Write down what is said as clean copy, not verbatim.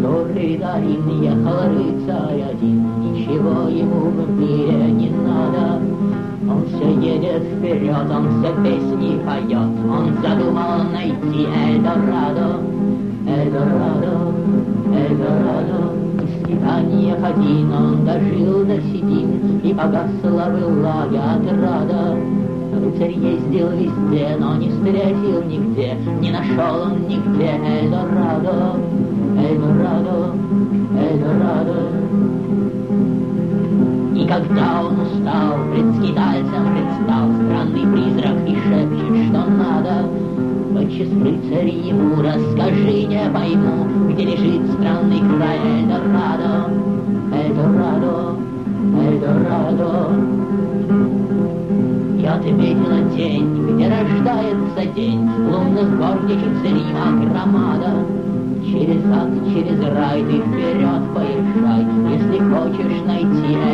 горы долин ехал рыцарь один, ничего ему в мире не надо. Он все едет вперед, он все песни поет, он задумал найти Эльдорадо. Эльдорадо, Эльдорадо. Скитаниях один он дожил до седин, и погасла была отрада. Рыцарь ездил везде, но не встретил нигде, не нашел он нигде Эльдорадо, Эльдорадо, Эльдорадо. И когда он устал, пред скитальцем предстал странный призрак и шепчет, что надо. Тотчас рыцарь ему: расскажи, не пойму, где лежит странный край Эльдорадо, Эльдорадо, Эльдорадо. И ответила тень, где рождается день лунных гор, где Рима громада. Через ад, через рай ты вперед поезжай, если хочешь найти